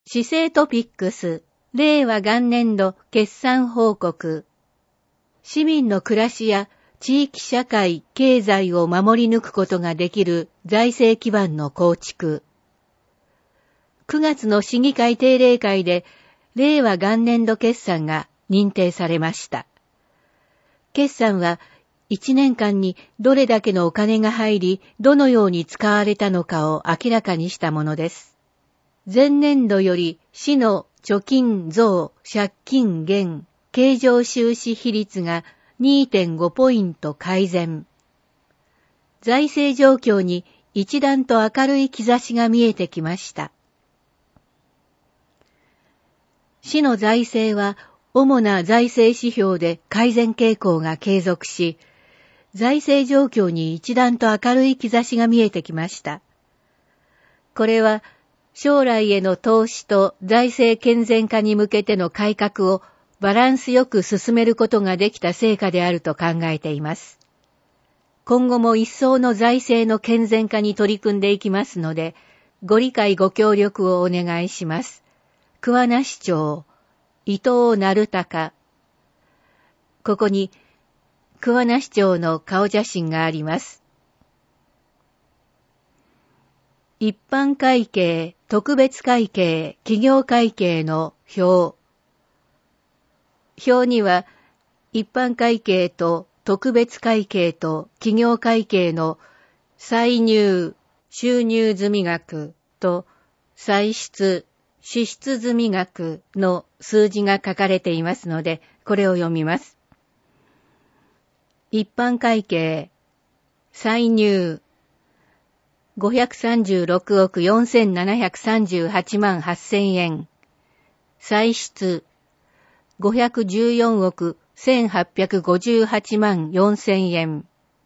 市政トピックス、令和元年度決算報告。市民の暮らしや地域社会、経済を守り抜くことができる財政基盤の構築。9月の市議会定例会で、令和元年度決算が認定されました。決算は、1年間にどれだけのお金が入り、どのように使われたのかを明らかにしたものです。前年度より市の貯金増、借金減、経常収支比率が 2.5 ポイント改善。財政状況に一段と明るい兆しが見えてきました。市の財政は主な財政指標で改善傾向が継続し、財政状況に一段と明るい兆しが見えてきました。これは将来への投資と財政健全化に向けての改革をバランスよく進めることができた成果であると考えています。今後も一層の財政の健全化に取り組んでいきますので、ご理解ご協力をお願いします。桑名市長、伊藤成隆。ここに、桑名市長の顔写真があります。一般会計、特別会計、企業会計の表。表には、一般会計と特別会計と企業会計の歳入、収入済額と歳出、支出済額の数字が書かれていますので、これを読みます。一般会計、歳入、536億4738万8000円。歳出、514億1858万4000円。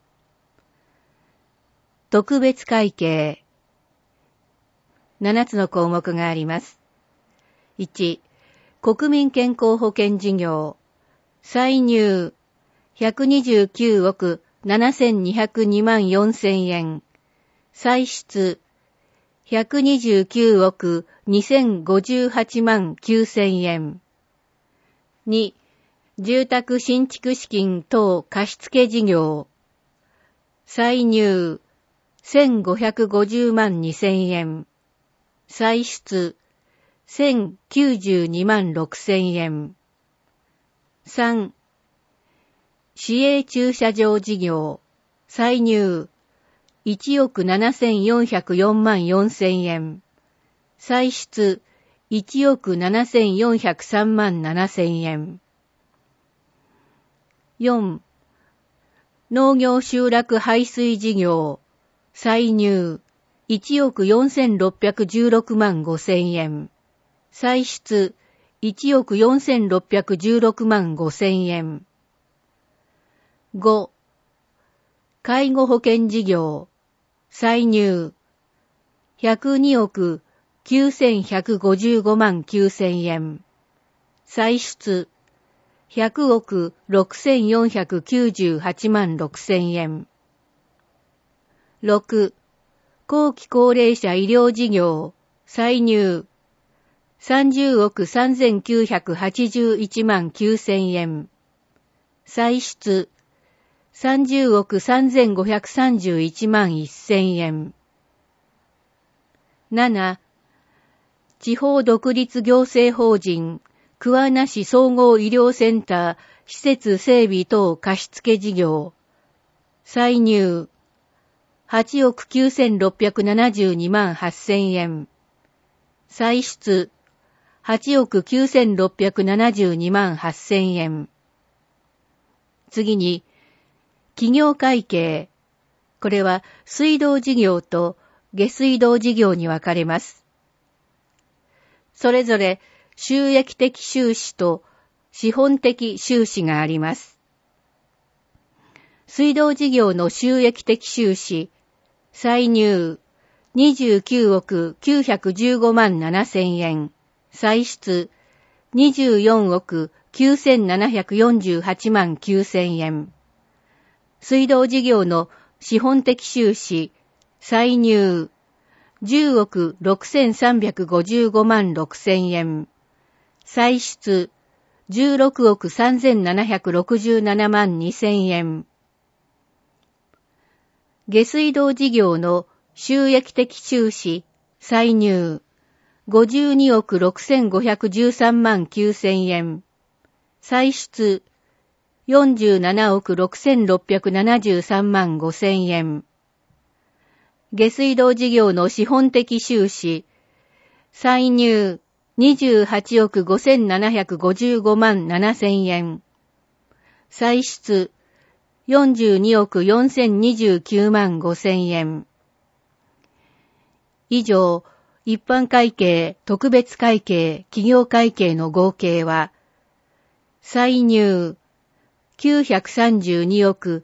特別会計、7つの項目があります。1、国民健康保険事業、歳入、129億7202万4000円。歳出、129億2058万9000円。2、住宅新築資金等貸付事業。歳入、1550万2000円。歳出、1092万6000円。3、市営駐車場事業。歳入、1億7404万4000円。歳出、1億7403万7000円。4. 農業集落排水事業。歳入、1億4616万5000円。歳出、1億4616万5000円。5. 介護保険事業。歳入、102億9155万9000円。歳出、100億6498万6000円。6. 後期高齢者医療事業。歳入、30億3981万9000円。歳出、30億3531万1000円。7. 地方独立行政法人桑名市総合医療センター施設整備等貸付事業。歳入、8億9672万8000円。歳出、8億9672万8000円。次に、企業会計。これは水道事業と下水道事業に分かれます。それぞれ収益的収支と資本的収支があります。水道事業の収益的収支、歳入29億915万7000円。歳出24億9748万9000円。水道事業の資本的収支、歳入 10億6355万6千円。歳出16億3767万2千円。下水道事業の収益的収支、歳入52億6513万9千円。歳出47億6673万5千円。下水道事業の資本的収支、歳入28億5755万7千円。歳出42億4029万5千円。以上、一般会計、特別会計、企業会計の合計は、歳入932億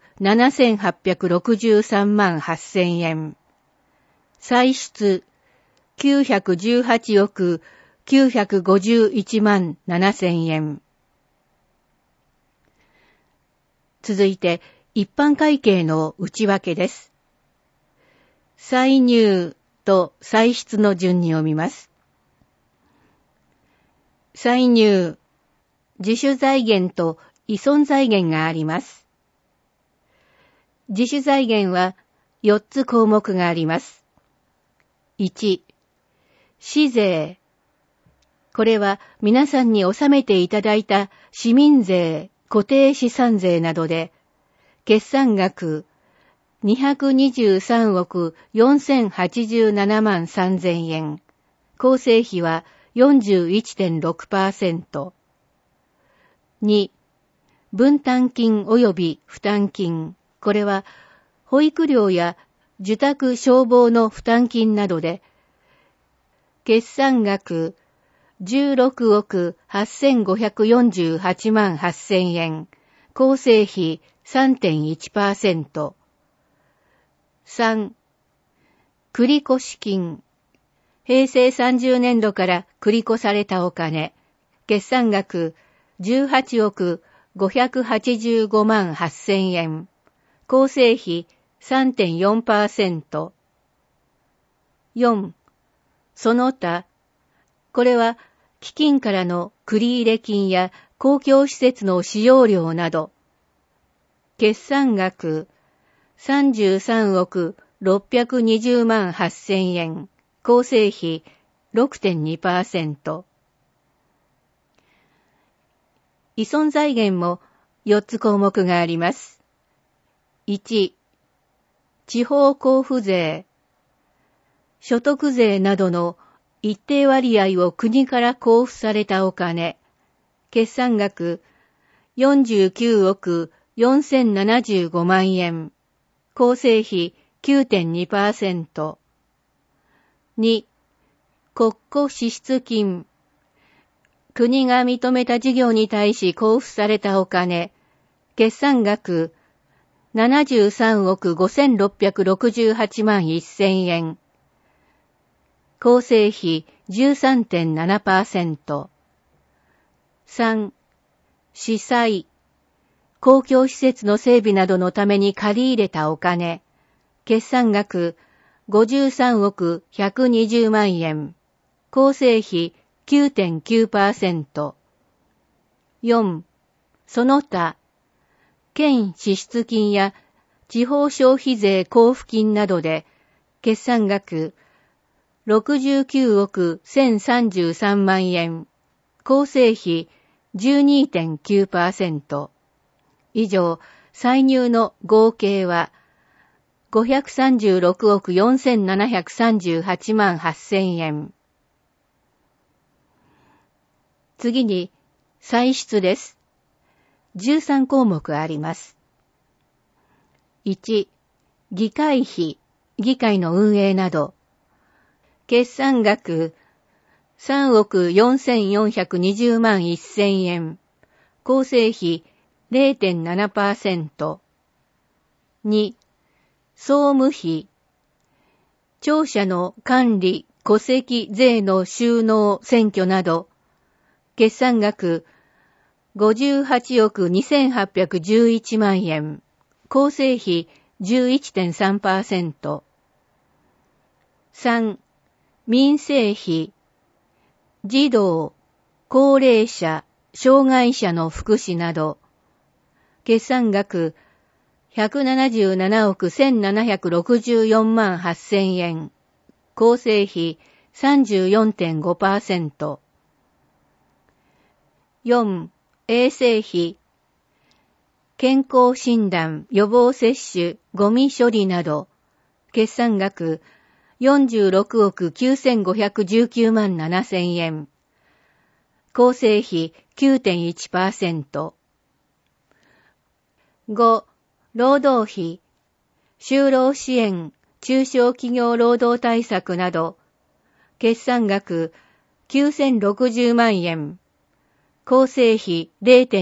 7863万8千円。歳出918億951万7千円。続いて、一般会計の内訳です。歳入と歳出の順に読みます。歳入、自主財源と依存財源があります。自主財源は4つ項目があります。1、市税。これは皆さんに納めていただいた市民税、固定資産税などで、決算額223億4087万3000円。構成比は 41.6%。2、分担金及び負担金。これは保育料や受託消防の負担金などで、決算額16億8548万8000円。構成比 3.1%。3、繰越金。平成30年度から繰越されたお金。決算額18億585万8000円。構成比 3.4%。4、その他。これは基金からの繰入金や公共施設の使用料など。決算額33億620万8000円。構成比 6.2%。依存財源も4つ項目があります。1、地方交付税。所得税などの一定割合を国から交付されたお金。決算額49億4075万円。構成比 9.2%。2、国庫支出金。国が認めた事業に対し交付されたお金。決算額73億5668万1000円。構成比 13.7%。3、市債。公共施設の整備などのために借り入れたお金。決算額53億120万円。構成比 9.9%。4、その他。県支出金や地方消費税交付金などで、決算額69億1033万円。構成比 12.9%。以上、歳入の合計は536億4738万8000円。次に、歳出です。13項目あります。1、議会費、議会の運営など。決算額3億4420万1000円。構成比 0.7%。2、総務費。庁舎の管理、戸籍、税の収納、選挙など。決算額58億2811万円。構成比 11.3%。3、 民生費、児童、高齢者、障害者の福祉など、決算額177億1764万8000円、構成比 34.5%。4、衛生費、健康診断、予防接種、ゴミ処理など、決算額46億9519万7000円、構成比 9.1%。5、労働費、就労支援、中小企業労働対策など、決算額9060万円、構成比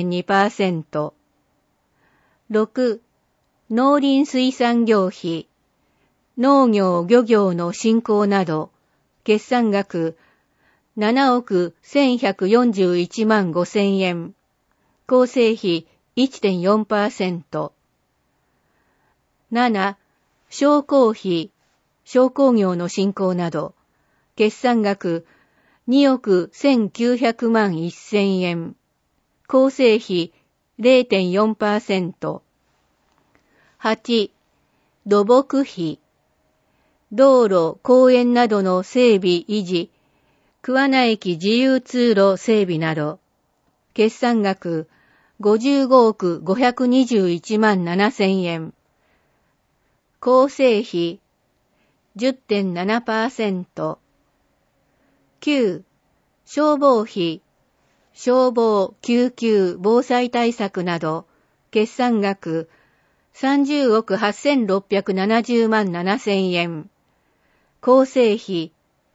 0.2%。6、農林水産業費、農業漁業の振興など、決算額7億1141万5000円、構成比 1.4%。7、商工費、商工業の振興など、決算額2億1900万1000円、構成比 0.4%。8、土木費、道路、公園などの整備維持、桑名駅自由通路整備など、決算額55億521万7000円、構成比 10.7%。9、消防費、消防、救急、防災対策など、決算額30億8670万7000円、構成比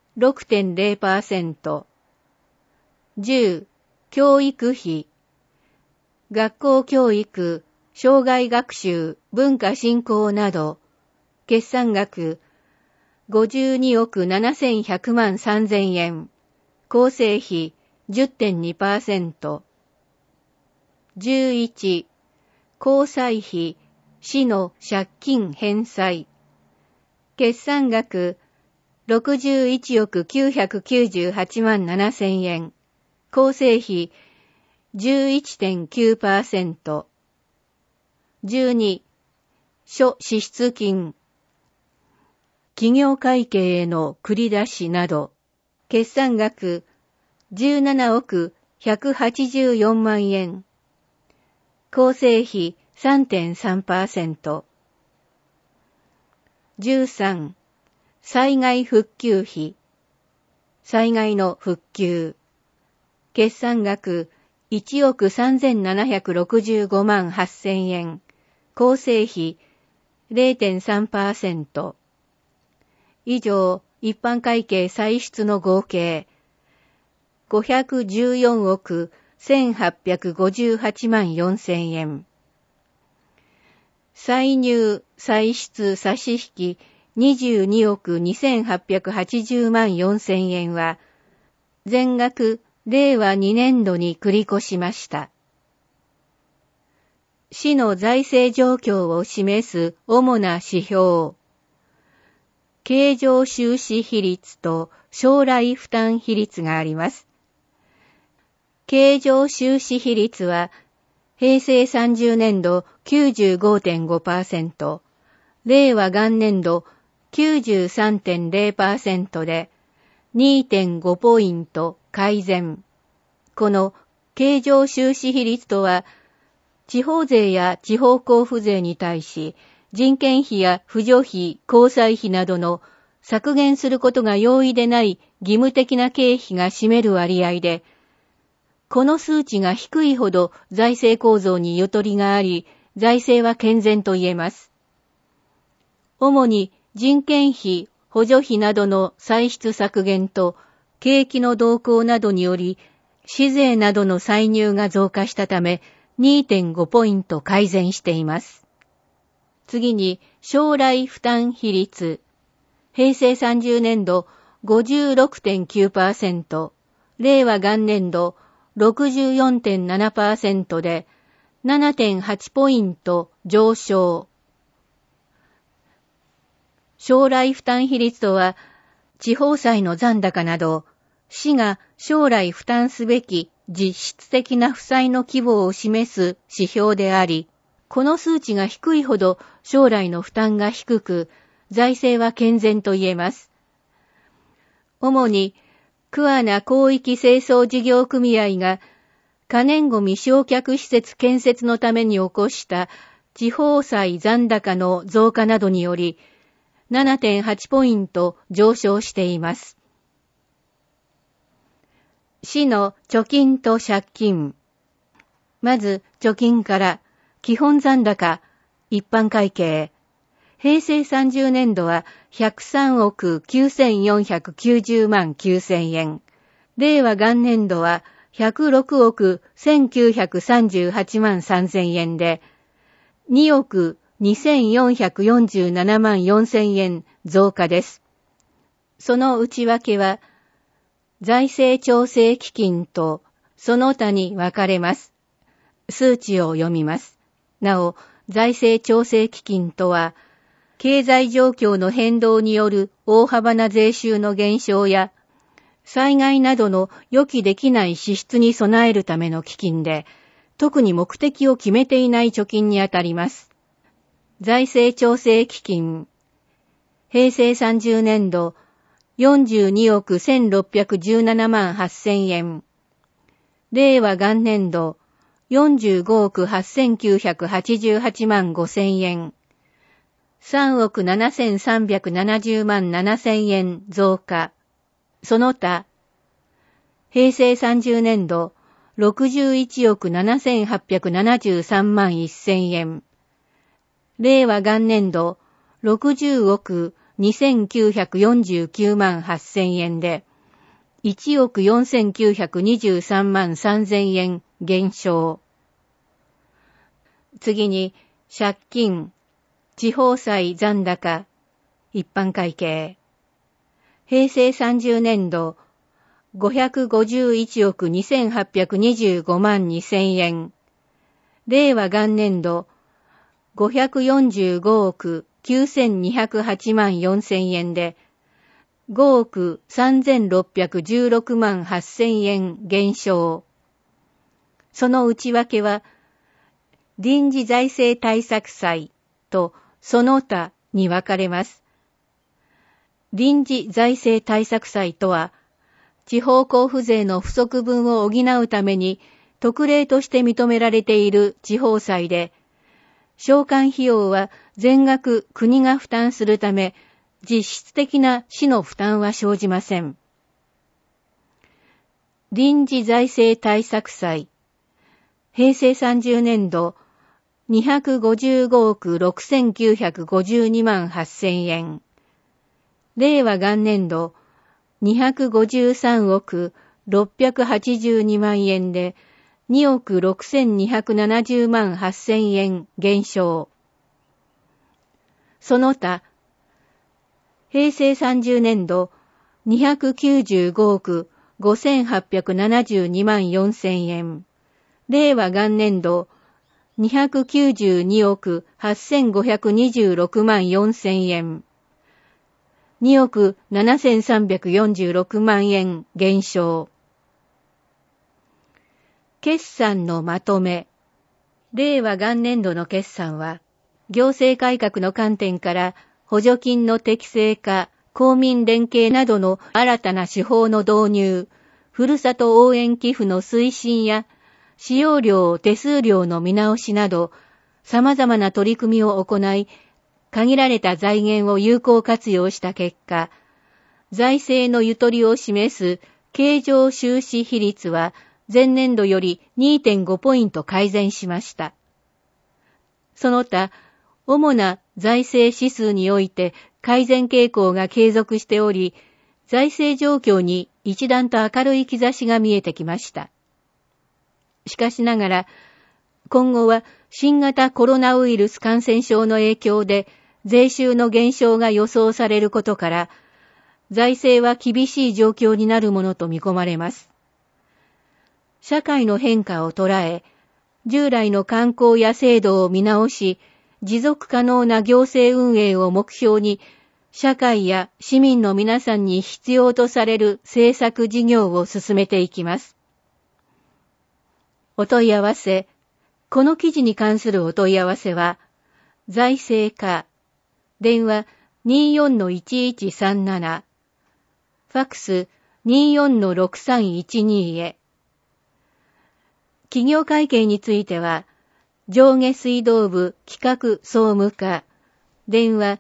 6.0%。10、教育費、学校教育、障害学習、文化振興など、決算額52億7100万3000円、構成比 10.2%。11、交際費、市の借金返済。決算額61億998万7000円。構成比 11.9%。12、諸支出金。企業会計への繰り出しなど。決算額17億184万円。構成比 3.3%。13、災害復旧費。災害の復旧。決算額1億3765万8000円。構成比 0.3%。以上、一般会計歳出の合計514億1858万4000円。歳入、歳出差し引き22億2880万4000円は、全額令和2年度に繰り越しました。市の財政状況を示す主な指標。経常収支比率と将来負担比率があります。経常収支比率は、平成30年度 95.5%、令和元年度 93.0% で 2.5 ポイント改善。この経常収支比率とは、地方税や地方交付税に対し、人件費や扶助費、交際費などの削減することが容易でない義務的な経費が占める割合で、この数値が低いほど財政構造にゆとりがあり、財政は健全と言えます。主に人件費、補助費などの歳出削減と、景気の動向などにより、市税などの歳入が増加したため、2.5 ポイント改善しています。次に、将来負担比率。平成30年度 56.9%、令和元年度 64.7% で 7.8 ポイント上昇。将来負担比率とは、 地方債の残高など、市が将来負担すべき実質的な負債の規模を示す指標であり、この数値が低いほど将来の負担が低く、財政は健全と言えます。主に、桑名広域清掃事業組合が可燃ごみ焼却施設建設のために起こした地方債残高の増加などにより 7.8 ポイント上昇しています。市の貯金と借金。まず貯金から基本残高、一般会計。平成30年度は103億9490万9000円。令和元年度は106億1938万3000円で、2億2447万4000円増加です。その内訳は、財政調整基金とその他に分かれます。数値を読みます。なお、財政調整基金とは、経済状況の変動による大幅な税収の減少や、災害などの予期できない支出に備えるための基金で、特に目的を決めていない貯金にあたります。財政調整基金。平成30年度、42億1617万8000円。令和元年度、45億8988万5000円。3億7370万7000円増加。その他、平成30年度、61億7873万1000円。令和元年度、60億2949万8000円で、1億4923万3000円減少。次に、借金、地方債残高、一般会計。平成30年度、551億2825万2000円。令和元年度、545億9208万4000円で、5億3616万8000円減少。その内訳は、臨時財政対策債とその他に分かれます。臨時財政対策債とは、地方交付税の不足分を補うために特例として認められている地方債で、償還費用は全額国が負担するため、実質的な市の負担は生じません。臨時財政対策債。平成30年度、255億6952万8000円。令和元年度、253億682万円で、2億6270万8000円減少。その他、平成30年度、295億5872万4000円。令和元年度、292億8526万4000円。2億7346万円減少。決算のまとめ。令和元年度の決算は、行政改革の観点から補助金の適正化、公民連携などの新たな手法の導入、ふるさと応援寄付の推進や、使用料手数料の見直しなど、様々な取り組みを行い、限られた財源を有効活用した結果、財政のゆとりを示す経常収支比率は前年度より 2.5 ポイント改善しました。その他、主な財政指数において改善傾向が継続しており、財政状況に一段と明るい兆しが見えてきました。しかしながら、今後は新型コロナウイルス感染症の影響で税収の減少が予想されることから、財政は厳しい状況になるものと見込まれます。社会の変化を捉え、従来の慣行や制度を見直し、持続可能な行政運営を目標に、 社会や市民の皆さんに必要とされる政策事業を進めていきます。お問い合わせ。この記事に関するお問い合わせは、財政課、電話 24-1137、ファックス 24-6312 へ。企業会計については、上下水道部企画総務課、電話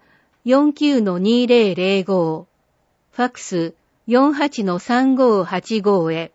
49-2005、ファックス 48-3585 へ。